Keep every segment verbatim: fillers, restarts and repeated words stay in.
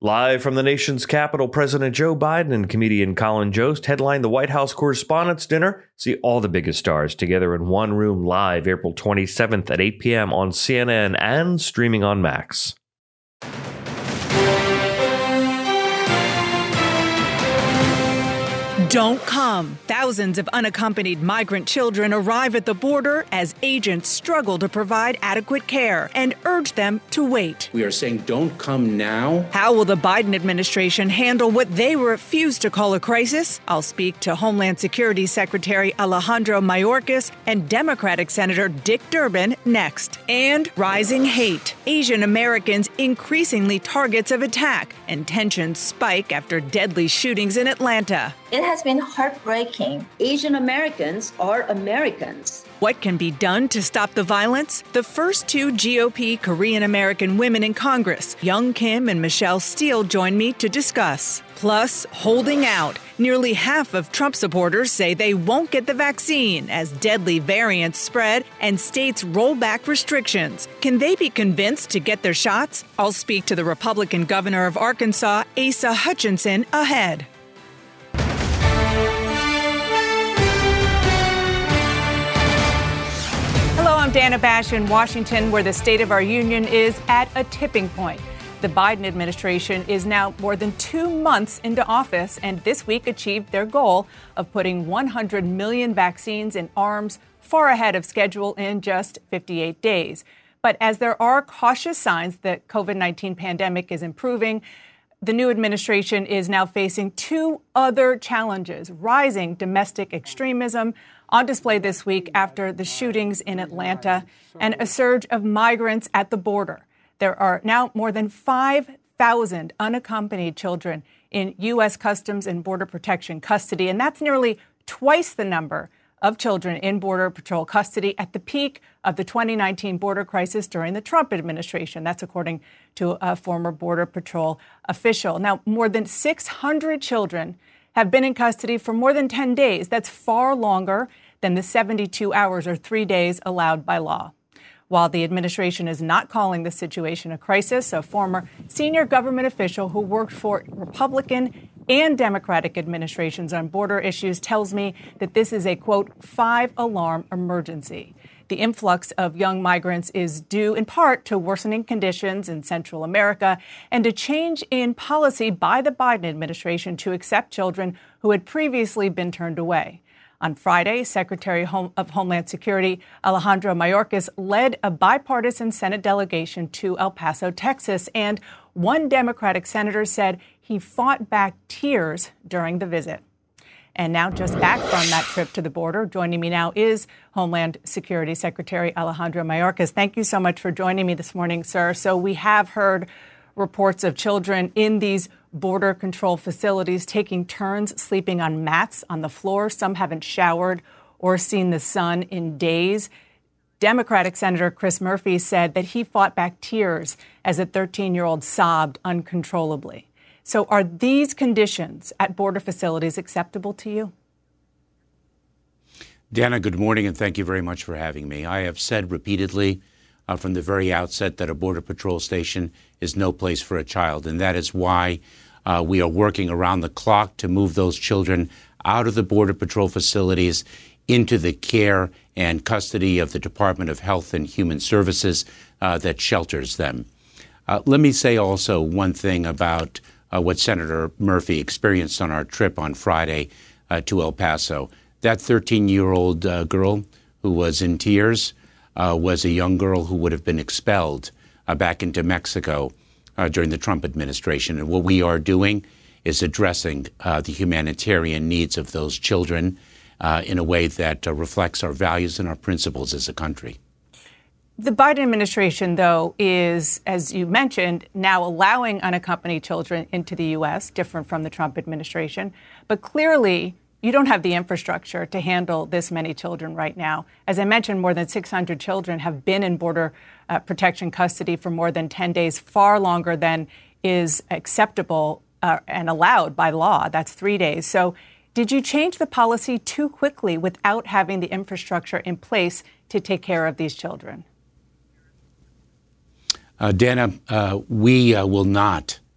Live from the nation's capital, President Joe Biden and comedian Colin Jost headline the White House Correspondents' Dinner. See all the biggest stars together in one room live April twenty-seventh at eight p.m. on C N N and streaming on Max. Don't come. Thousands of unaccompanied migrant children arrive at the border as agents struggle to provide adequate care and urge them to wait. We are saying don't come now. How will the Biden administration handle what they refuse to call a crisis? I'll speak to Homeland Security Secretary Alejandro Mayorkas and Democratic Senator Dick Durbin next. And rising hate. Asian Americans increasingly targets of attack, and tensions spike after deadly shootings in Atlanta. It has been heartbreaking. Asian Americans are Americans. What can be done to stop the violence? The first two G O P Korean American women in Congress, Young Kim and Michelle Steele, join me to discuss. Plus, holding out. Nearly half of Trump supporters say they won't get the vaccine as deadly variants spread and states roll back restrictions. Can they be convinced to get their shots? I'll speak to the Republican governor of Arkansas, Asa Hutchinson, ahead. Hello, I'm Dana Bash in Washington, where the State of our Union is at a tipping point. The Biden administration is now more than two months into office and this week achieved their goal of putting one hundred million vaccines in arms far ahead of schedule in just fifty-eight days. But as there are cautious signs that COVID nineteen pandemic is improving, the new administration is now facing two other challenges: rising domestic extremism, on display this week after the shootings in Atlanta, and a surge of migrants at the border. There are now more than five thousand unaccompanied children in U S Customs and Border Protection custody, and that's nearly twice the number of children in Border Patrol custody at the peak of the twenty nineteen border crisis during the Trump administration. That's according to a former Border Patrol official. Now, more than six hundred children have been in custody for more than ten days. That's far longer than the seventy-two hours or three days allowed by law. While the administration is not calling the situation a crisis, a former senior government official who worked for Republican and Democratic administrations on border issues tells me that this is a, quote, five-alarm emergency. The influx of young migrants is due in part to worsening conditions in Central America and a change in policy by the Biden administration to accept children who had previously been turned away. On Friday, Secretary of Homeland Security Alejandro Mayorkas led a bipartisan Senate delegation to El Paso, Texas, and one Democratic senator said he fought back tears during the visit. And now, just back from that trip to the border, joining me now is Homeland Security Secretary Alejandro Mayorkas. Thank you so much for joining me this morning, sir. So we have heard reports of children in these border control facilities taking turns sleeping on mats on the floor. Some haven't showered or seen the sun in days. Democratic Senator Chris Murphy said that he fought back tears as a thirteen-year-old sobbed uncontrollably. So are these conditions at border facilities acceptable to you? Dana, good morning, and thank you very much for having me. I have said repeatedly uh, from the very outset that a Border Patrol station is no place for a child, and that is why uh, we are working around the clock to move those children out of the Border Patrol facilities into the care and custody of the Department of Health and Human Services uh, that shelters them. Uh, let me say also one thing about uh, what Senator Murphy experienced on our trip on Friday uh, to El Paso. That thirteen-year-old uh, girl who was in tears uh, was a young girl who would have been expelled uh, back into Mexico uh, during the Trump administration. And what we are doing is addressing uh, the humanitarian needs of those children uh, in a way that uh, reflects our values and our principles as a country. The Biden administration, though, is, as you mentioned, now allowing unaccompanied children into the U S, different from the Trump administration. But clearly, you don't have the infrastructure to handle this many children right now. As I mentioned, more than six hundred children have been in border uh, protection custody for more than ten days, far longer than is acceptable uh, and allowed by law. That's three days. So did you change the policy too quickly without having the infrastructure in place to take care of these children? Uh, Dana, uh, we uh, will not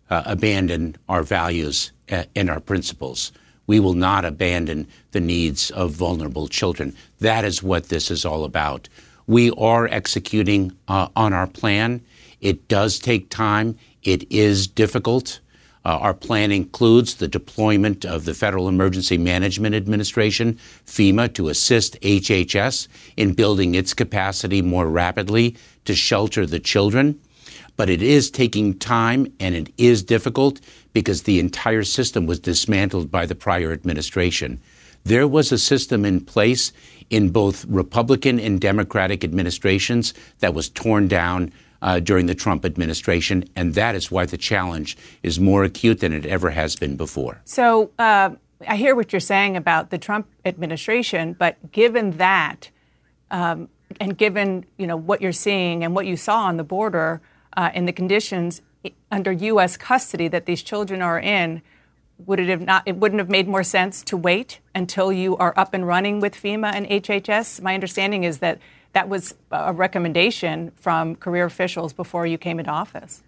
uh, abandon our values uh, and our principles. We will not abandon the needs of vulnerable children. That is what this is all about. We are executing uh, on our plan. It does take time. It is difficult. Uh, our plan includes the deployment of the Federal Emergency Management Administration, FEMA, to assist H H S in building its capacity more rapidly to shelter the children. But it is taking time, and it is difficult because the entire system was dismantled by the prior administration. There was a system in place in both Republican and Democratic administrations that was torn down uh, during the Trump administration, and that is why the challenge is more acute than it ever has been before. So uh, I hear what you're saying about the Trump administration, but given that, um, and given you know what you're seeing and what you saw on the border uh, and the conditions under U S custody that these children are in, would it have not? It wouldn't have made more sense to wait until you are up and running with FEMA and H H S? My understanding is that that was a recommendation from career officials before you came into office.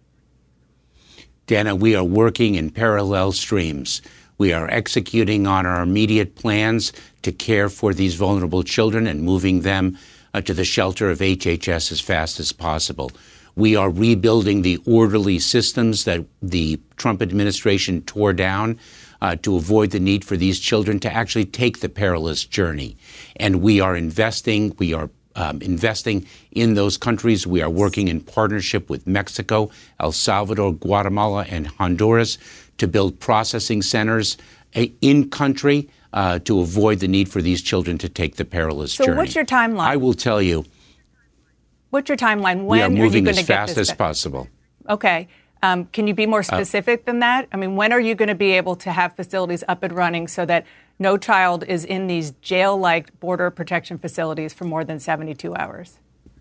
Dana, we are working in parallel streams. We are executing on our immediate plans to care for these vulnerable children and moving them uh, to the shelter of H H S as fast as possible. We are rebuilding the orderly systems that the Trump administration tore down uh, to avoid the need for these children to actually take the perilous journey. And we are investing, we are um, investing in those countries. We are working in partnership with Mexico, El Salvador, Guatemala, and Honduras to build processing centers in country uh, to avoid the need for these children to take the perilous so journey. So what's your timeline? I will tell you. What's your timeline? When we are moving are you as fast as back? possible. Okay. Um, can you be more specific uh, than that? I mean, when are you going to be able to have facilities up and running so that no child is in these jail-like border protection facilities for more than seventy-two hours?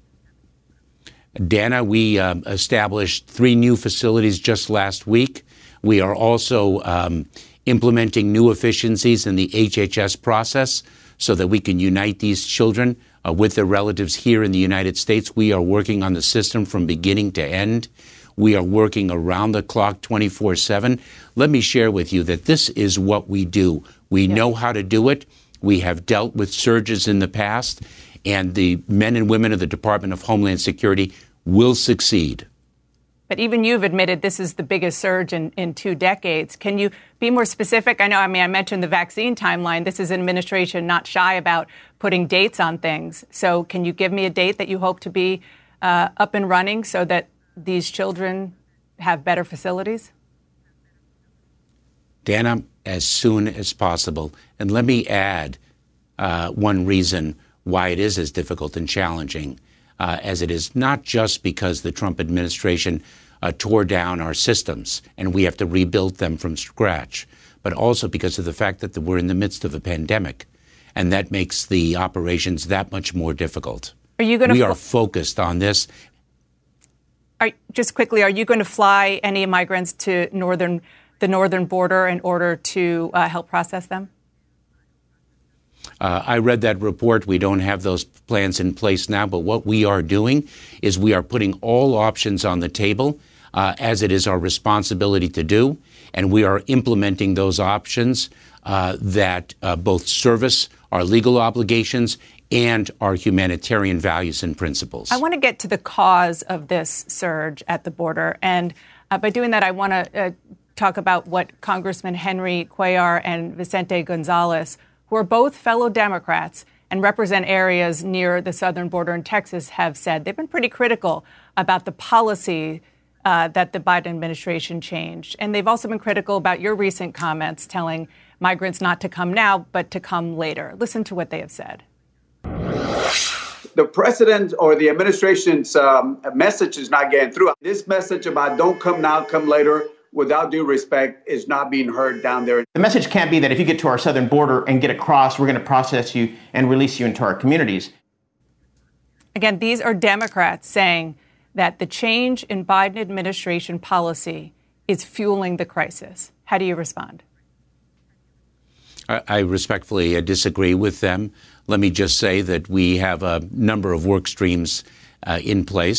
Dana, we um, established three new facilities just last week. We are also um, implementing new efficiencies in the H H S process so that we can unite these children uh, with their relatives here in the United States. We are working on the system from beginning to end. We are working around the clock twenty-four seven. Let me share with you that this is what we do. We yeah. know how to do it. We have dealt with surges in the past, and the men and women of the Department of Homeland Security will succeed. But even you've admitted this is the biggest surge in, in two decades. Can you be more specific? I know, I mean, I mentioned the vaccine timeline. This is an administration not shy about putting dates on things. So can you give me a date that you hope to be uh, up and running so that these children have better facilities? Dana, as soon as possible. And let me add uh, one reason why it is as difficult and challenging uh, as it is, not just because the Trump administration uh, tore down our systems and we have to rebuild them from scratch, but also because of the fact that we're in the midst of a pandemic, and that makes the operations that much more difficult. Are you going to? We fl- are focused on this. Are, just quickly, are you going to fly any migrants to northern the northern border in order to uh, help process them? Uh, I read that report. We don't have those plans in place now, but what we are doing is we are putting all options on the table, uh, as it is our responsibility to do, and we are implementing those options uh, that uh, both service our legal obligations and our humanitarian values and principles. I want to get to the cause of this surge at the border, and uh, by doing that, I want to uh, talk about what Congressman Henry Cuellar and Vicente Gonzalez, who are both fellow Democrats and represent areas near the southern border in Texas, have said. They've been pretty critical about the policy uh, that the Biden administration changed. And they've also been critical about your recent comments telling migrants not to come now, but to come later. Listen to what they have said. The president or the administration's um, message is not getting through. This message about don't come now, come later, without due respect, is not being heard down there. The message can't be that if you get to our southern border and get across, we're going to process you and release you into our communities. Again, these are Democrats saying that the change in Biden administration policy is fueling the crisis. How do you respond? I, I respectfully uh, disagree with them. Let me just say that we have a number of work streams uh, in place.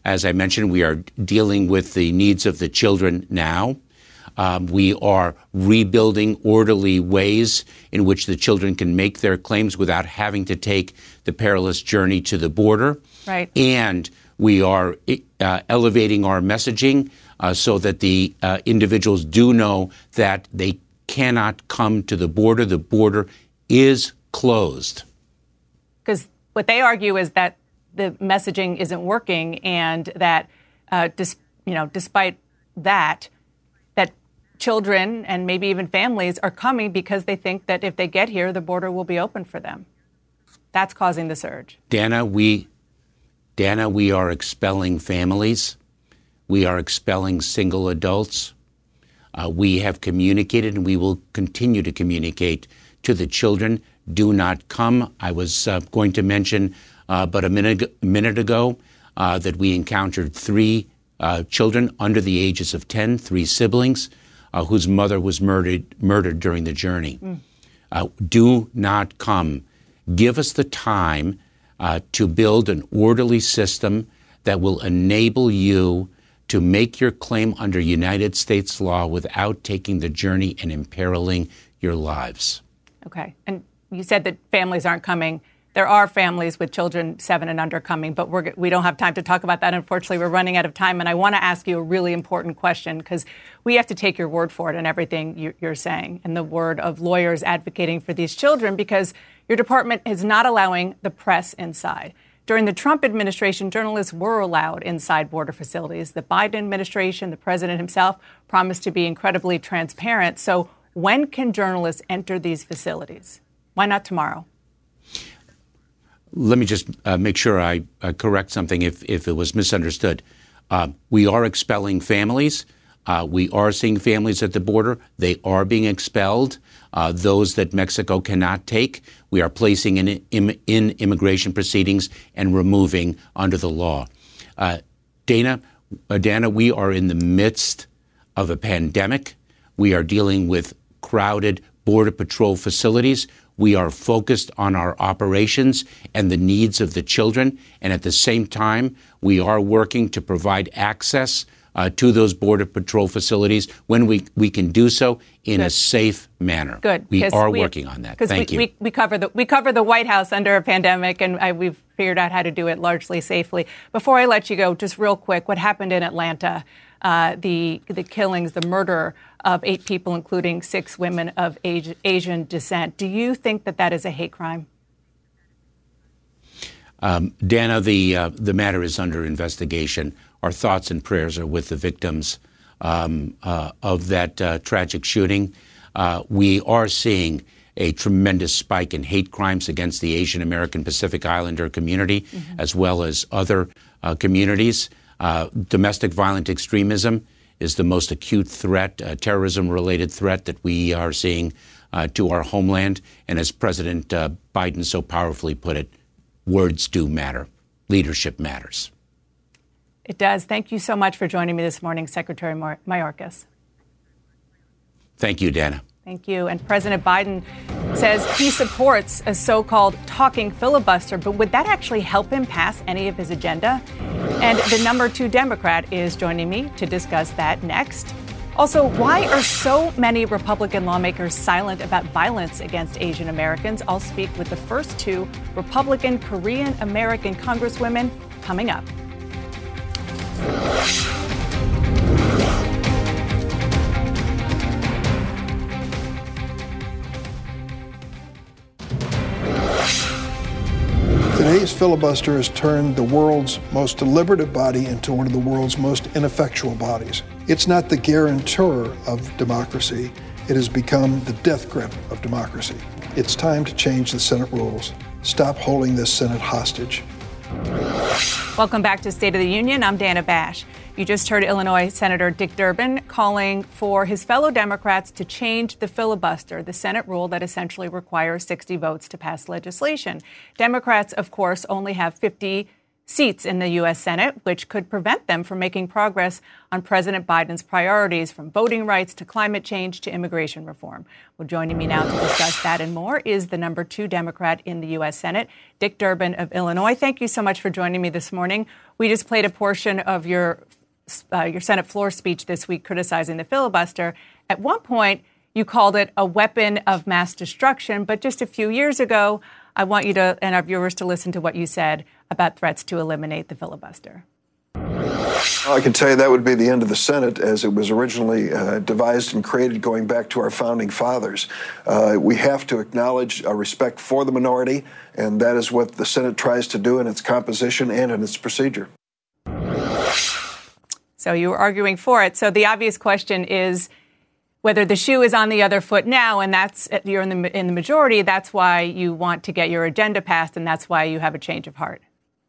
As I mentioned, we are dealing with the needs of the children now. Um, we are rebuilding orderly ways in which the children can make their claims without having to take the perilous journey to the border. Right. And we are uh, elevating our messaging uh, so that the uh, individuals do know that they cannot come to the border. The border is closed. Because what they argue is that the messaging isn't working, and that, uh, dis- you know, despite that, that children and maybe even families are coming because they think that if they get here, the border will be open for them. That's causing the surge. Dana, we, Dana, we are expelling families. We are expelling single adults. Uh, we have communicated, and we will continue to communicate to the children. Do not come. I was uh, going to mention uh, but a minute, a minute ago uh, that we encountered three uh, children under the ages of ten, three siblings, uh, whose mother was murdered murdered during the journey. Mm. Uh, do not come. Give us the time uh, to build an orderly system that will enable you to make your claim under United States law without taking the journey and imperiling your lives. Okay. And you said that families aren't coming. There are families with children seven and under coming, but we're, we don't have time to talk about that. Unfortunately, we're running out of time. And I want to ask you a really important question, because we have to take your word for it and everything you're saying, and the word of lawyers advocating for these children, because your department is not allowing the press inside. During the Trump administration, journalists were allowed inside border facilities. The Biden administration, the president himself, promised to be incredibly transparent. So when can journalists enter these facilities? Why not tomorrow? Let me just uh, make sure I uh, correct something if, if it was misunderstood. Uh, we are expelling families. Uh, we are seeing families at the border. They are being expelled. Uh, those that Mexico cannot take, we are placing in, in, in immigration proceedings and removing under the law. Uh, Dana, uh, Dana, we are in the midst of a pandemic. We are dealing with crowded Border Patrol facilities. We are focused on our operations and the needs of the children. And at the same time, we are working to provide access uh, to those Border Patrol facilities when we, we can do so in Good. a safe manner. Good. We are we, working on that. Thank we, you. We, we, cover the, we cover the White House under a pandemic, and I, we've figured out how to do it largely safely. Before I let you go, just real quick, what happened in Atlanta? Uh, the the killings, the murder of eight people, including six women of age, Asian descent. Do you think that that is a hate crime? Um, Dana, the uh, the matter is under investigation. Our thoughts and prayers are with the victims um, uh, of that uh, tragic shooting. Uh, we are seeing a tremendous spike in hate crimes against the Asian American Pacific Islander community, mm-hmm. as well as other uh, communities. Uh, domestic violent extremism is the most acute threat, uh, terrorism-related threat that we are seeing uh, to our homeland. And as President uh, Biden so powerfully put it, words do matter. Leadership matters. It does. Thank you so much for joining me this morning, Secretary Mayorkas. Thank you, Dana. Thank you. And President Biden says he supports a so-called talking filibuster, but would that actually help him pass any of his agenda? And the number two Democrat is joining me to discuss that next. Also, why are so many Republican lawmakers silent about violence against Asian Americans? I'll speak with the first two Republican Korean American Congresswomen coming up. Today's filibuster has turned the world's most deliberative body into one of the world's most ineffectual bodies. It's not the guarantor of democracy. It has become the death grip of democracy. It's time to change the Senate rules. Stop holding this Senate hostage. Welcome back to State of the Union. I'm Dana Bash. You just heard Illinois Senator Dick Durbin calling for his fellow Democrats to change the filibuster, the Senate rule that essentially requires sixty votes to pass legislation. Democrats, of course, only have fifty seats in the U S Senate, which could prevent them from making progress on President Biden's priorities, from voting rights to climate change to immigration reform. Well, joining me now to discuss that and more is the number two Democrat in the U S Senate, Dick Durbin of Illinois. Thank you so much for joining me this morning. We just played a portion of your uh, your Senate floor speech this week criticizing the filibuster. At one point, you called it a weapon of mass destruction, but just a few years ago, I want you to and our viewers to listen to what you said about threats to eliminate the filibuster. I can tell you that would be the end of the Senate as it was originally uh, devised and created going back to our founding fathers. Uh, we have to acknowledge a respect for the minority, and that is what the Senate tries to do in its composition and in its procedure. So you were arguing for it. So the obvious question is whether the shoe is on the other foot now, and that's you're in the in the majority. That's why you want to get your agenda passed, and that's why you have a change of heart.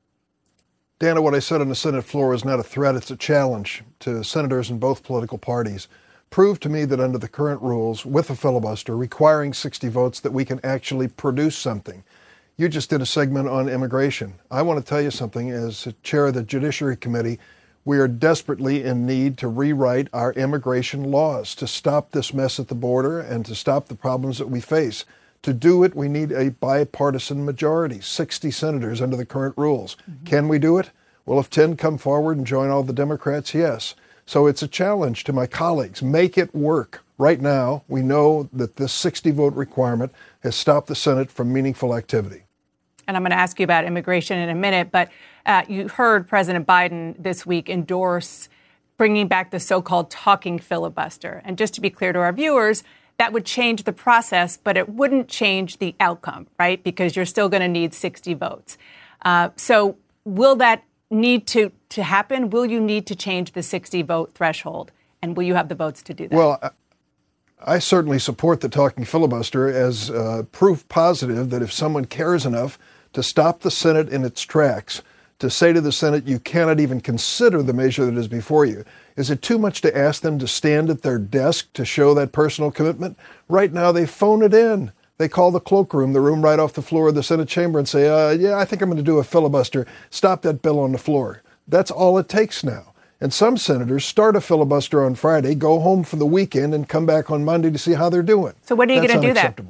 Dana, what I said on the Senate floor is not a threat. It's a challenge to senators in both political parties. Prove to me that under the current rules, with a filibuster requiring sixty votes, that we can actually produce something. You just did a segment on immigration. I want to tell you something. As chair of the Judiciary Committee, we are desperately in need to rewrite our immigration laws to stop this mess at the border and to stop the problems that we face. To do it, we need a bipartisan majority, sixty senators under the current rules. Mm-hmm. Can we do it? Well, if ten come forward and join all the Democrats, yes. So it's a challenge to my colleagues. Make it work. Right now, we know that this sixty vote requirement has stopped the Senate from meaningful activity. And I'm going to ask you about immigration in a minute, but uh, you heard President Biden this week endorse bringing back the so-called talking filibuster. And just to be clear to our viewers, that would change the process, but it wouldn't change the outcome, right? Because you're still going to need sixty votes. Uh, so will that need to, to happen? Will you need to change the sixty vote threshold? And will you have the votes to do that? Well, I certainly support the talking filibuster as uh, proof positive that if someone cares enough to stop the Senate in its tracks, to say to the Senate, you cannot even consider the measure that is before you. Is it too much to ask them to stand at their desk to show that personal commitment? Right now, they phone it in. They call the cloakroom, the room right off the floor of the Senate chamber, and say, uh, yeah, I think I'm going to do a filibuster. Stop that bill on the floor. That's all it takes now. And some senators start a filibuster on Friday, go home for the weekend, and come back on Monday to see how they're doing. So when are you going to do that?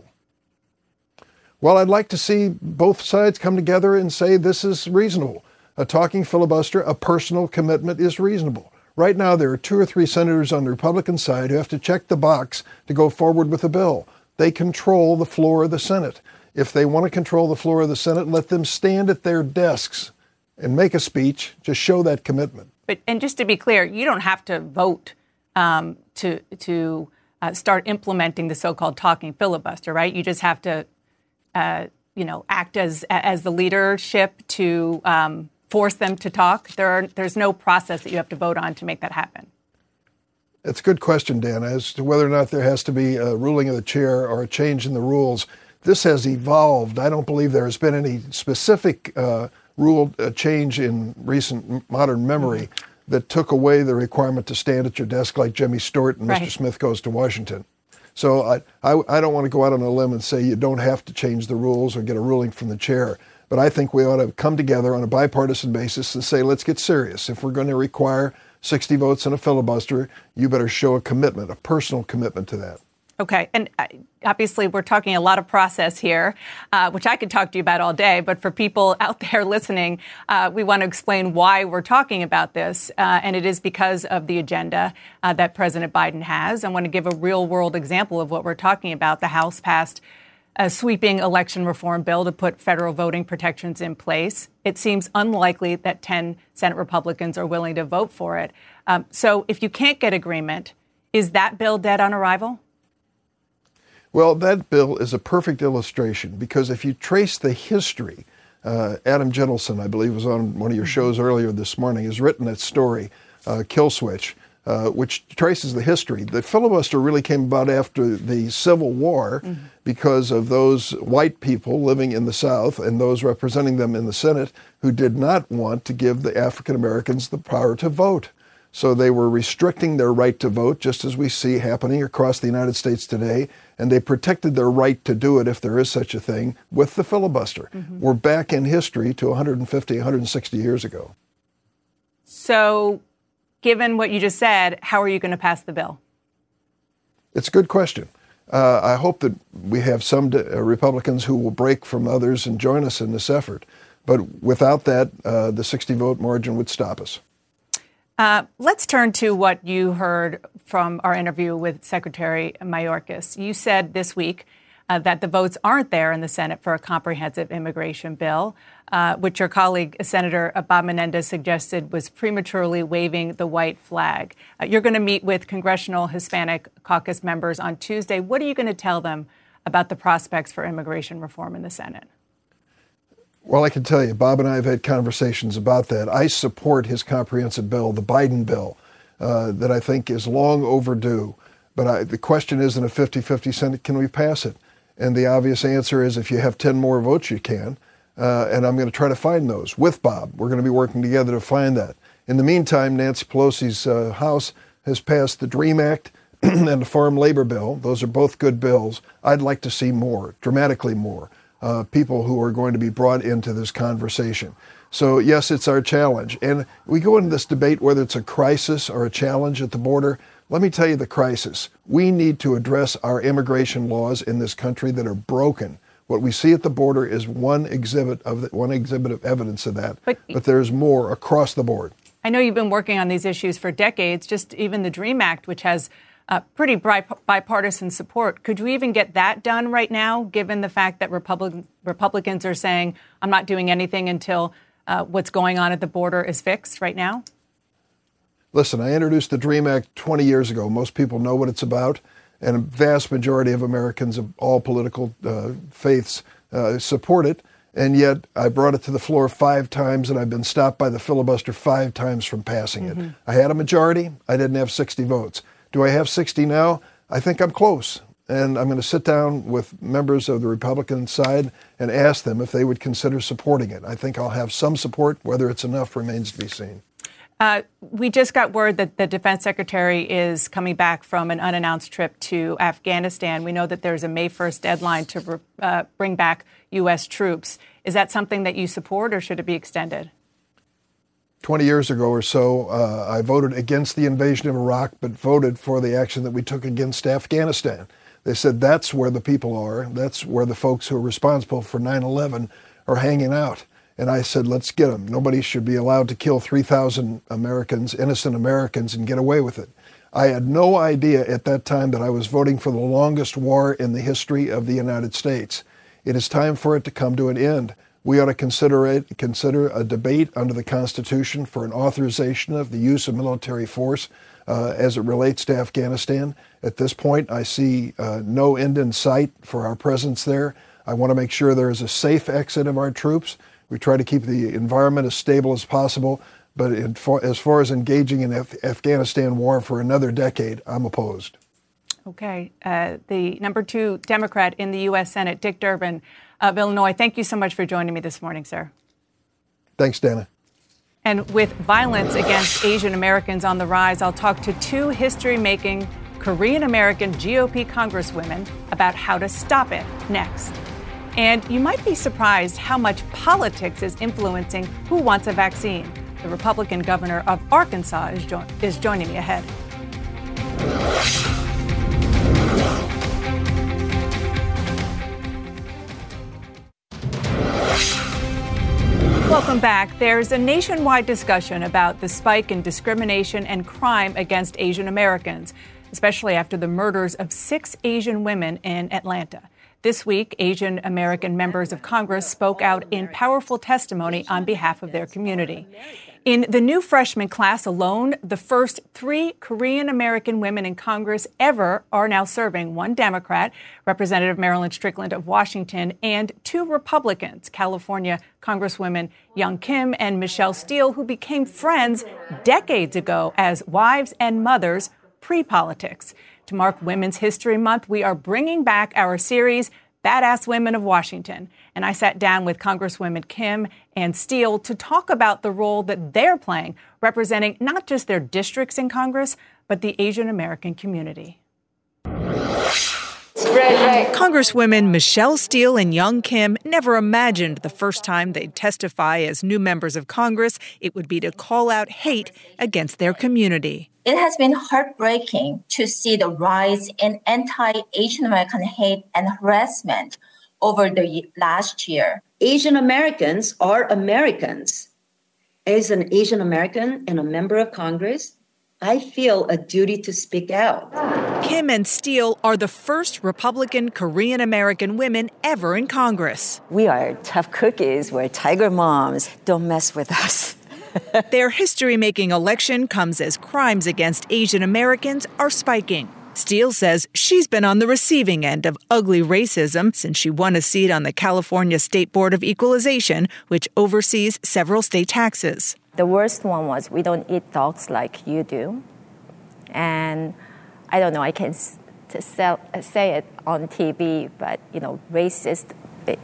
Well, I'd like to see both sides come together and say this is reasonable. A talking filibuster, a personal commitment is reasonable. Right now, there are two or three senators on the Republican side who have to check the box to go forward with a bill. They control the floor of the Senate. If they want to control the floor of the Senate, let them stand at their desks and make a speech to show that commitment. But and just to be clear, you don't have to vote um, to to uh, start implementing the so-called talking filibuster, right? You just have to, uh, you know, act as as the leadership to um, force them to talk. There are, there's no process that you have to vote on to make that happen. It's a good question, Dan, as to whether or not there has to be a ruling of the chair or a change in the rules. This has evolved. I don't believe there has been any specific uh, rule uh, change in recent modern memory mm-hmm. that took away the requirement to stand at your desk like Jimmy Stewart and right. Mister Smith Goes to Washington. So I, I, I don't want to go out on a limb and say you don't have to change the rules or get a ruling from the chair. But I think we ought to come together on a bipartisan basis and say, let's get serious. If we're going to require sixty votes in a filibuster, you better show a commitment, a personal commitment to that. Okay. And obviously, we're talking a lot of process here, uh, which I could talk to you about all day. But for people out there listening, uh, we want to explain why we're talking about this. Uh, and it is because of the agenda uh, that President Biden has. I want to give a real world example of what we're talking about. The House passed a sweeping election reform bill to put federal voting protections in place. It seems unlikely that ten Senate Republicans are willing to vote for it. Um, so if you can't get agreement, is that bill dead on arrival? Well, that bill is a perfect illustration because if you trace the history, uh, Adam Gentleson, I believe, was on one of your shows earlier this morning, has written that story, uh, Kill Switch, uh, which traces the history. The filibuster really came about after the Civil War mm-hmm. because of those white people living in the South and those representing them in the Senate who did not want to give the African Americans the power to vote. So they were restricting their right to vote, just as we see happening across the United States today, and they protected their right to do it, if there is such a thing, with the filibuster. Mm-hmm. We're back in history to one hundred fifty, one hundred sixty years ago. So, given what you just said, how are you going to pass the bill? It's a good question. Uh, I hope that we have some de- uh, Republicans who will break from others and join us in this effort. But without that, uh, the sixty-vote margin would stop us. Uh, let's turn to what you heard from our interview with Secretary Mayorkas. You said this week uh, that the votes aren't there in the Senate for a comprehensive immigration bill, uh, which your colleague, Senator Bob Menendez, suggested was prematurely waving the white flag. Uh, you're going to meet with Congressional Hispanic Caucus members on Tuesday. What are you going to tell them about the prospects for immigration reform in the Senate? Well, I can tell you, Bob and I have had conversations about that. I support his comprehensive bill, the Biden bill, uh, that I think is long overdue. But I, the question is, in a fifty-fifty Senate, can we pass it? And the obvious answer is, if you have ten more votes, you can. Uh, and I'm going to try to find those with Bob. We're going to be working together to find that. In the meantime, Nancy Pelosi's uh, House has passed the DREAM Act and the Farm Labor Bill. Those are both good bills. I'd like to see more, dramatically more. Uh, people who are going to be brought into this conversation. So, yes, it's our challenge. And we go into this debate whether it's a crisis or a challenge at the border. Let me tell you the crisis. We need to address our immigration laws in this country that are broken. What we see at the border is one exhibit of the, one exhibit of evidence of that, but, but there's more across the board. I know you've been working on these issues for decades, just even the DREAM Act, which has Uh, pretty bipartisan support. Could you even get that done right now, given the fact that Republic- Republicans are saying, I'm not doing anything until uh, what's going on at the border is fixed right now? Listen, I introduced the DREAM Act twenty years ago. Most people know what it's about, and a vast majority of Americans of all political uh, faiths uh, support it. And yet I brought it to the floor five times, and I've been stopped by the filibuster five times from passing it. Mm-hmm. I had a majority. I didn't have sixty votes. Do I have sixty now? I think I'm close. And I'm going to sit down with members of the Republican side and ask them if they would consider supporting it. I think I'll have some support. Whether it's enough remains to be seen. Uh, we just got word that the defense secretary is coming back from an unannounced trip to Afghanistan. We know that there's a May first deadline to uh, bring back U S troops. Is that something that you support, or should it be extended? twenty years ago or so, uh, I voted against the invasion of Iraq, but voted for the action that we took against Afghanistan. They said that's where the people are. That's where the folks who are responsible for nine eleven are hanging out. And I said, let's get them. Nobody should be allowed to kill three thousand Americans, innocent Americans, and get away with it. I had no idea at that time that I was voting for the longest war in the history of the United States. It is time for it to come to an end. We ought to consider it, consider a debate under the Constitution for an authorization of the use of military force uh, as it relates to Afghanistan. At this point, I see uh, no end in sight for our presence there. I want to make sure there is a safe exit of our troops. We try to keep the environment as stable as possible, but in far, as far as engaging in Af- Afghanistan war for another decade, I'm opposed. Okay. Uh, the number two Democrat in the U S Senate, Dick Durbin of Illinois, thank you so much for joining me this morning, sir. Thanks, Dana. And with violence against Asian Americans on the rise, I'll talk to two history-making Korean-American G O P congresswomen about how to stop it next. And you might be surprised how much politics is influencing who wants a vaccine. The Republican governor of Arkansas is, jo- is joining me ahead. Welcome back. There's a nationwide discussion about the spike in discrimination and crime against Asian Americans, especially after the murders of six Asian women in Atlanta. This week, Asian American members of Congress spoke out in powerful testimony on behalf of their community. In the new freshman class alone, the first three Korean American women in Congress ever are now serving. One Democrat, Representative Marilyn Strickland of Washington, and two Republicans, California Congresswomen Young Kim and Michelle Steele, who became friends decades ago as wives and mothers pre-politics. To mark Women's History Month, we are bringing back our series, Badass Women of Washington. And I sat down with Congresswomen Kim and Steele to talk about the role that they're playing, representing not just their districts in Congress, but the Asian American community. Congresswomen Michelle Steele and Young Kim never imagined the first time they'd testify as new members of Congress it would be to call out hate against their community. It has been heartbreaking to see the rise in anti-Asian American hate and harassment over the last year. Asian Americans are Americans. As an Asian American and a member of Congress, I feel a duty to speak out. Kim and Steele are the first Republican Korean American women ever in Congress. We are tough cookies. We're tiger moms. Don't mess with us. Their history-making election comes as crimes against Asian Americans are spiking. Steele says she's been on the receiving end of ugly racism since she won a seat on the California State Board of Equalization, which oversees several state taxes. The worst one was we don't eat dogs like you do. And I don't know, I can s- to sell, uh, say it on T V, but, you know, racist bitch.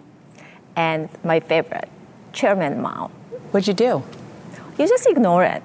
And my favorite, Chairman Mao. What'd you do? You just ignore it.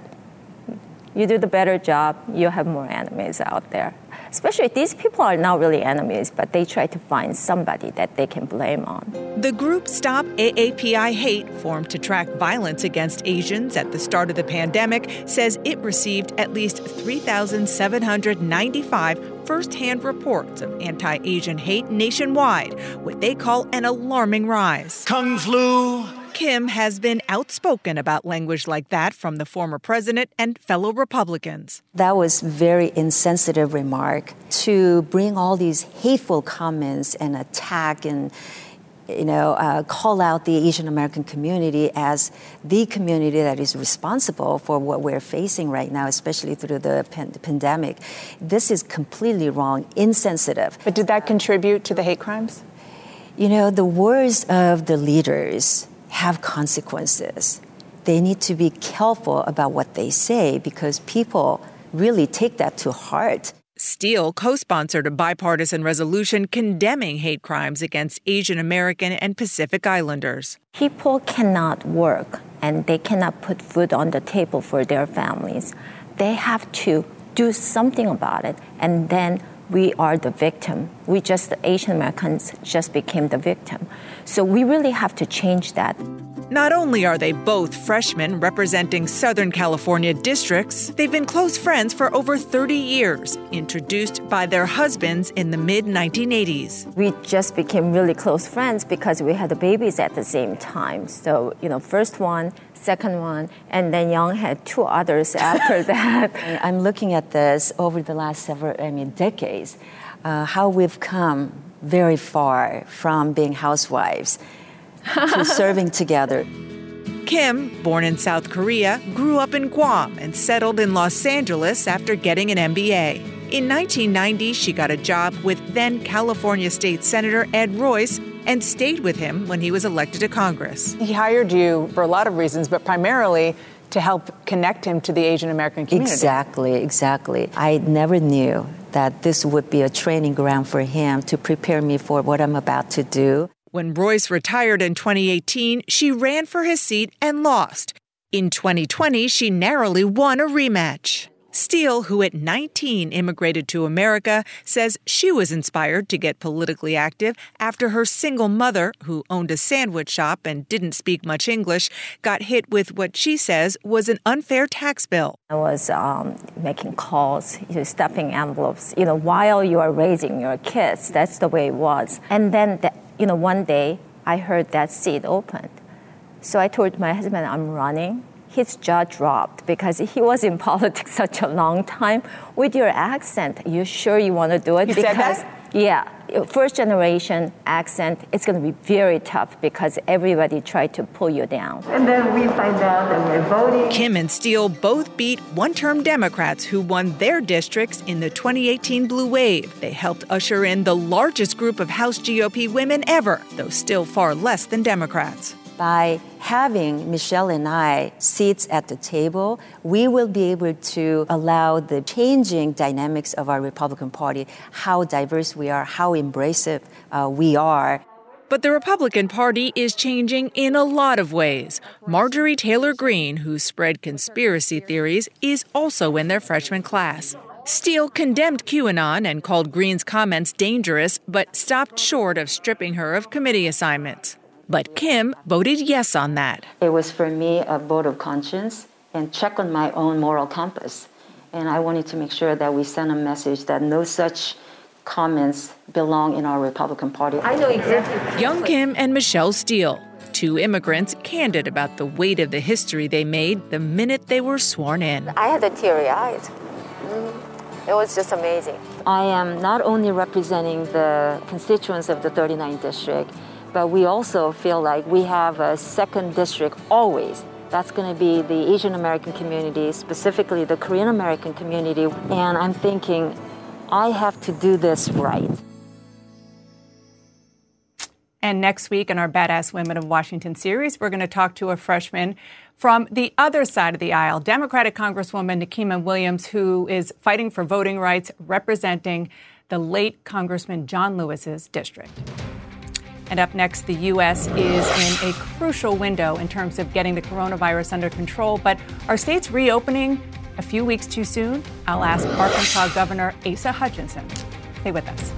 You do the better job, you have more enemies out there. Especially these people are not really enemies, but they try to find somebody that they can blame on. The group Stop A A P I Hate, formed to track violence against Asians at the start of the pandemic, says it received at least three thousand seven hundred ninety-five first-hand reports of anti-Asian hate nationwide, what they call an alarming rise. Kung flu. Kim has been outspoken about language like that from the former president and fellow Republicans. That was very insensitive remark to bring all these hateful comments and attack and, you know, uh, call out the Asian American community as the community that is responsible for what we're facing right now, especially through the pan- pandemic. This is completely wrong, insensitive. But did that contribute to the hate crimes? You know, the words of the leaders have consequences. They need to be careful about what they say because people really take that to heart. Steele co-sponsored a bipartisan resolution condemning hate crimes against Asian American and Pacific Islanders. People cannot work and they cannot put food on the table for their families. They have to do something about it, and then we are the victim. We just, the Asian Americans just became the victim. So we really have to change that. Not only are they both freshmen representing Southern California districts, they've been close friends for over thirty years, introduced by their husbands in the mid nineteen eighties. We just became really close friends because we had the babies at the same time. So, you know, first one, second one, and then Young had two others after that. I'm looking at this over the last several, I mean, decades, uh, how we've come very far from being housewives to serving together. Kim, born in South Korea, grew up in Guam and settled in Los Angeles after getting an M B A. In nineteen ninety, she got a job with then California State Senator Ed Royce and stayed with him when he was elected to Congress. He hired you for a lot of reasons, but primarily to help connect him to the Asian American community. Exactly, exactly. I never knew that this would be a training ground for him to prepare me for what I'm about to do. When Royce retired in twenty eighteen, she ran for his seat and lost. In twenty twenty, she narrowly won a rematch. Steele, who at nineteen immigrated to America, says she was inspired to get politically active after her single mother, who owned a sandwich shop and didn't speak much English, got hit with what she says was an unfair tax bill. I was um, making calls, you know, stuffing envelopes, you know, while you are raising your kids. That's the way it was. And then, the, you know, one day I heard that seat opened. So I told my husband, I'm running. His jaw dropped because he was in politics such a long time. With your accent, you sure you want to do it? You because, said that? Yeah. First generation accent, it's going to be very tough because everybody tried to pull you down. And then we find out that we're voting. Kim and Steele both beat one-term Democrats who won their districts in the twenty eighteen Blue Wave. They helped usher in the largest group of House G O P women ever, though still far less than Democrats. By having Michelle and I seats at the table, we will be able to allow the changing dynamics of our Republican Party, how diverse we are, how embracive uh, we are. But the Republican Party is changing in a lot of ways. Marjorie Taylor Greene, who spread conspiracy theories, is also in their freshman class. Steele condemned QAnon and called Greene's comments dangerous, but stopped short of stripping her of committee assignments. But Kim voted yes on that. It was for me a vote of conscience and check on my own moral compass. And I wanted to make sure that we send a message that no such comments belong in our Republican Party. I know exactly. Young Kim and Michelle Steele, two immigrants candid about the weight of the history they made the minute they were sworn in. I had the teary eyes. Mm-hmm. It was just amazing. I am not only representing the constituents of the thirty-ninth district, but we also feel like we have a second district always. That's going to be the Asian American community, specifically the Korean American community. And I'm thinking, I have to do this right. And next week in our Badass Women of Washington series, we're going to talk to a freshman from the other side of the aisle, Democratic Congresswoman Nikema Williams, who is fighting for voting rights, representing the late Congressman John Lewis's district. And up next, the U S is in a crucial window in terms of getting the coronavirus under control. But are states reopening a few weeks too soon? I'll ask Arkansas Governor Asa Hutchinson. Stay with us.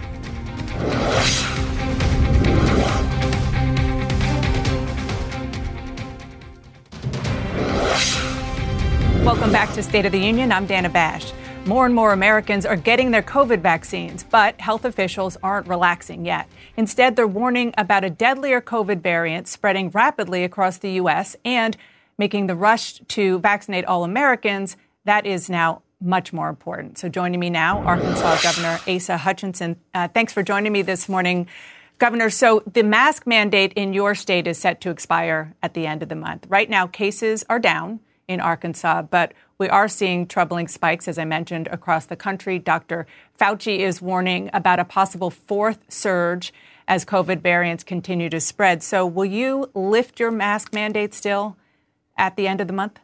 Welcome back to State of the Union. I'm Dana Bash. More and more Americans are getting their COVID vaccines, but health officials aren't relaxing yet. Instead, they're warning about a deadlier COVID variant spreading rapidly across the U S and making the rush to vaccinate all Americans, that is now much more important. So joining me now, Arkansas Governor Asa Hutchinson. Uh, thanks for joining me this morning. Governor, so the mask mandate in your state is set to expire at the end of the month. Right now, cases are down in Arkansas, but we are seeing troubling spikes, as I mentioned, across the country. Doctor Fauci is warning about a possible fourth surge as COVID variants continue to spread. So will you lift your mask mandate still at the end of the month?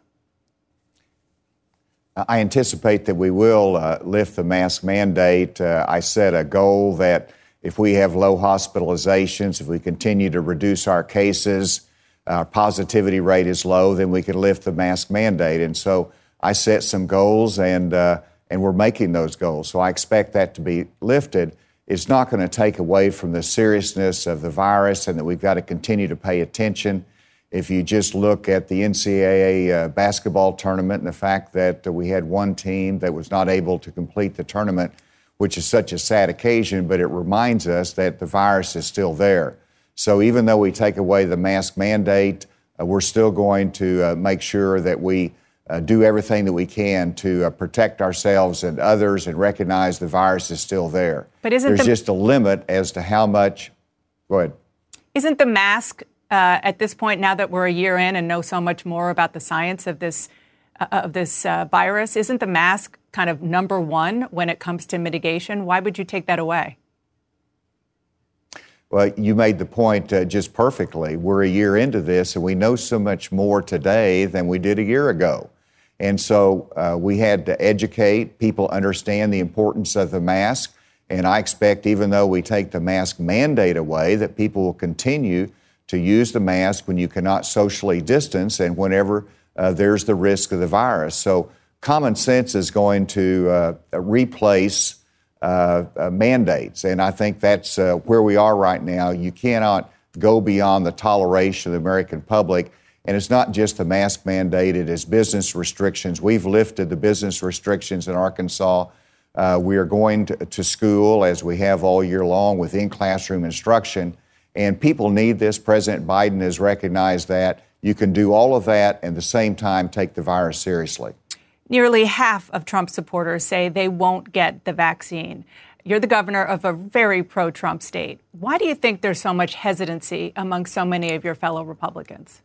I anticipate that we will uh, lift the mask mandate. Uh, I set a goal that if we have low hospitalizations, if we continue to reduce our cases, our positivity rate is low, then we can lift the mask mandate. And so I set some goals, and uh, and we're making those goals. So I expect that to be lifted. It's not going to take away from the seriousness of the virus, and that we've got to continue to pay attention. If you just look at the N C double A uh, basketball tournament and the fact that uh, we had one team that was not able to complete the tournament, which is such a sad occasion, but it reminds us that the virus is still there. So even though we take away the mask mandate, uh, we're still going to uh, make sure that we uh, do everything that we can to uh, protect ourselves and others and recognize the virus is still there. But isn't There's the, just a limit as to how much. Go ahead. Isn't the mask uh, at this point, now that we're a year in and know so much more about the science of this uh, of this uh, virus, isn't the mask kind of number one when it comes to mitigation? Why would you take that away? Well, you made the point uh, just perfectly. We're a year into this, and we know so much more today than we did a year ago. And so uh, we had to educate people, understand the importance of the mask. And I expect, even though we take the mask mandate away, that people will continue to use the mask when you cannot socially distance and whenever uh, there's the risk of the virus. So common sense is going to uh, replace Uh, uh, mandates. And I think that's uh, where we are right now. You cannot go beyond the toleration of the American public. And it's not just the mask mandate, it is business restrictions. We've lifted the business restrictions in Arkansas. Uh, we are going to, to school, as we have all year long, with in-classroom instruction. And people need this. President Biden has recognized that. You can do all of that and at the same time take the virus seriously. Nearly half of Trump supporters say they won't get the vaccine. You're the governor of a very pro-Trump state. Why do you think there's so much hesitancy among so many of your fellow Republicans?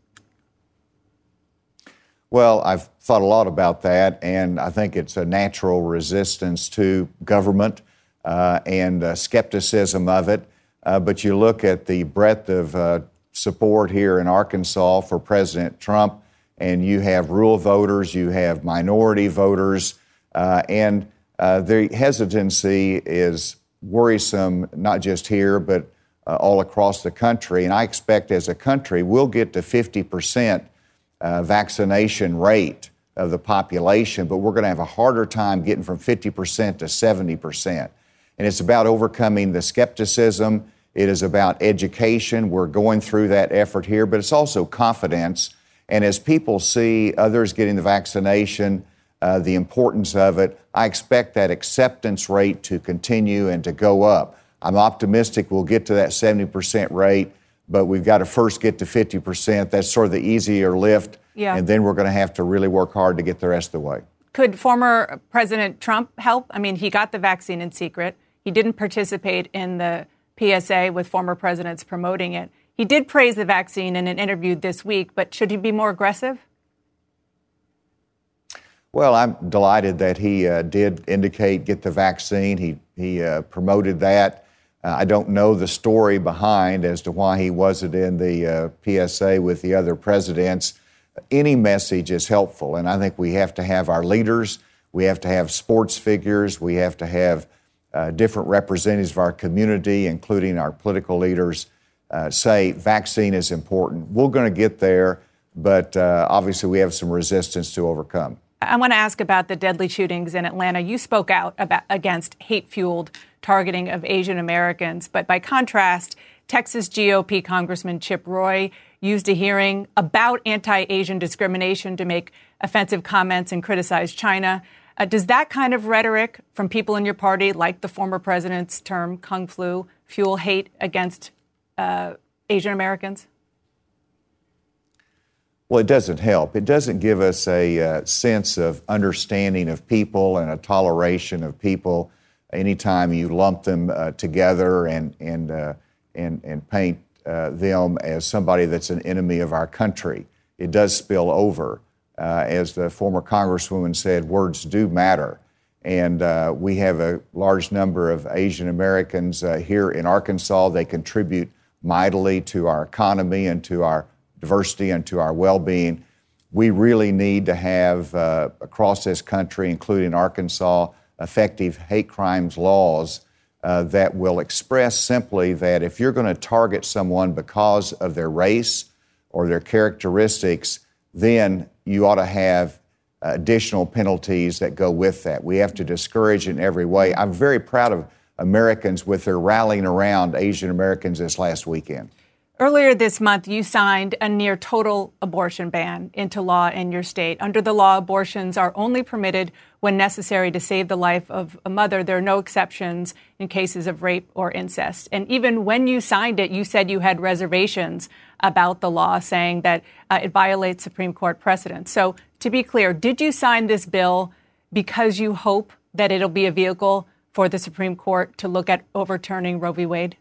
Well, I've thought a lot about that, and I think it's a natural resistance to government uh, and uh, skepticism of it. Uh, but you look at the breadth of uh, support here in Arkansas for President Trump, and you have rural voters, you have minority voters, uh, and uh, the hesitancy is worrisome, not just here, but uh, all across the country. And I expect as a country, we'll get to fifty percent uh, vaccination rate of the population, but we're going to have a harder time getting from fifty percent to seventy percent. And it's about overcoming the skepticism. It is about education. We're going through that effort here, but it's also confidence. And as people see others getting the vaccination, uh, the importance of it, I expect that acceptance rate to continue and to go up. I'm optimistic we'll get to that seventy percent rate, but we've got to first get to fifty percent. That's sort of the easier lift. Yeah. And then we're going to have to really work hard to get the rest of the way. Could former President Trump help? I mean, he got the vaccine in secret. He didn't participate in the P S A with former presidents promoting it. He did praise the vaccine in an interview this week, but should he be more aggressive? Well, I'm delighted that he uh, did indicate get the vaccine. He, he uh, promoted that. Uh, I don't know the story behind as to why he wasn't in the uh, P S A with the other presidents. Any message is helpful, and I think we have to have our leaders, we have to have sports figures, we have to have uh, different representatives of our community, including our political leaders, uh, say vaccine is important. We're going to get there, but uh, obviously we have some resistance to overcome. I want to ask about the deadly shootings in Atlanta. You spoke out about, against hate-fueled targeting of Asian Americans, but by contrast, Texas G O P Congressman Chip Roy used a hearing about anti-Asian discrimination to make offensive comments and criticize China. Uh, does that kind of rhetoric from people in your party, like the former president's term, Kung Flu, fuel hate against uh, Asian Americans? Well, it doesn't help. It doesn't give us a uh, sense of understanding of people and a toleration of people anytime you lump them uh, together and, and, uh, and, and paint uh, them as somebody that's an enemy of our country. It does spill over. Uh, as the former Congresswoman said, words do matter. And uh, we have a large number of Asian Americans uh, here in Arkansas. They contribute mightily to our economy and to our diversity and to our well-being. We really need to have, uh, across this country, including Arkansas, effective hate crimes laws uh, that will express simply that if you're going to target someone because of their race or their characteristics, then you ought to have additional penalties that go with that. We have to discourage in every way. I'm very proud of Americans with their rallying around Asian Americans this last weekend. Earlier this month, you signed a near total abortion ban into law in your state. Under the law, abortions are only permitted when necessary to save the life of a mother. There are no exceptions in cases of rape or incest. And even when you signed it, you said you had reservations about the law, saying that uh, it violates Supreme Court precedent. So to be clear, did you sign this bill because you hope that it'll be a vehicle for the Supreme Court to look at overturning Roe v. Wade?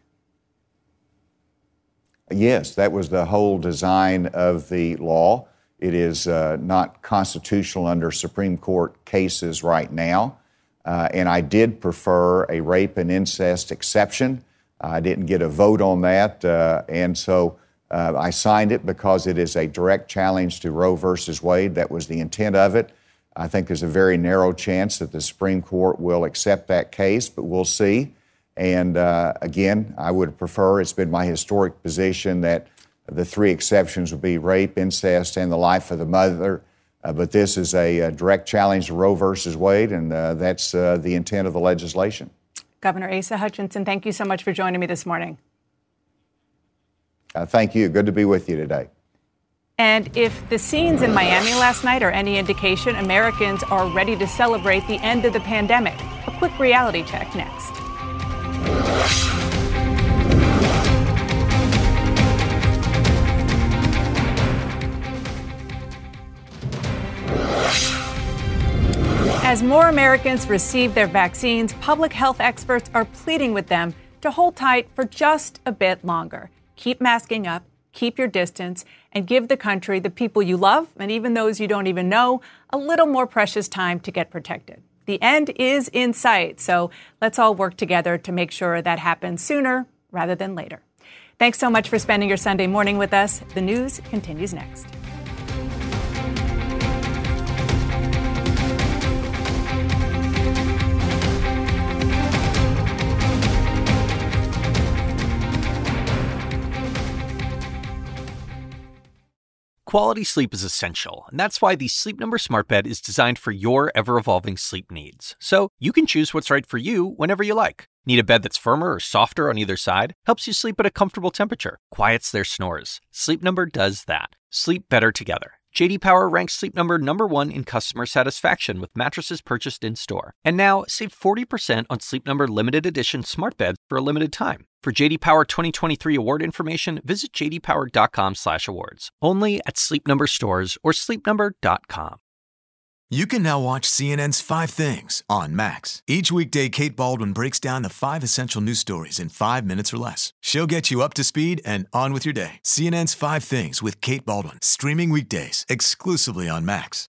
Yes, that was the whole design of the law. It is uh, not constitutional under Supreme Court cases right now. Uh, and I did prefer a rape and incest exception. I didn't get a vote on that. Uh, and so uh, I signed it because it is a direct challenge to Roe versus Wade. That was the intent of it. I think there's a very narrow chance that the Supreme Court will accept that case, but we'll see. And uh, again, I would prefer, it's been my historic position that the three exceptions would be rape, incest, and the life of the mother. Uh, but this is a, a direct challenge to Roe versus Wade, and uh, that's uh, the intent of the legislation. Governor Asa Hutchinson, thank you so much for joining me this morning. Uh, thank you. Good to be with you today. And if the scenes in Miami last night are any indication, Americans are ready to celebrate the end of the pandemic. A quick reality check next. As more Americans receive their vaccines, public health experts are pleading with them to hold tight for just a bit longer. Keep masking up, keep your distance, and give the country, the people you love, and even those you don't even know, a little more precious time to get protected. The end is in sight, so let's all work together to make sure that happens sooner rather than later. Thanks so much for spending your Sunday morning with us. The news continues next. Quality sleep is essential, and that's why the Sleep Number Smart Bed is designed for your ever-evolving sleep needs. So you can choose what's right for you whenever you like. Need a bed that's firmer or softer on either side? Helps you sleep at a comfortable temperature. Quiets their snores. Sleep Number does that. Sleep better together. J D Power ranks Sleep Number number one in customer satisfaction with mattresses purchased in-store. And now, save forty percent on Sleep Number limited edition smart beds for a limited time. For J D Power twenty twenty-three award information, visit j d power dot com slash awards. Only at Sleep Number stores or sleep number dot com. You can now watch C N N's Five Things on Max. Each weekday, Kate Baldwin breaks down the five essential news stories in five minutes or less. She'll get you up to speed and on with your day. C N N's Five Things with Kate Baldwin, streaming weekdays exclusively on Max.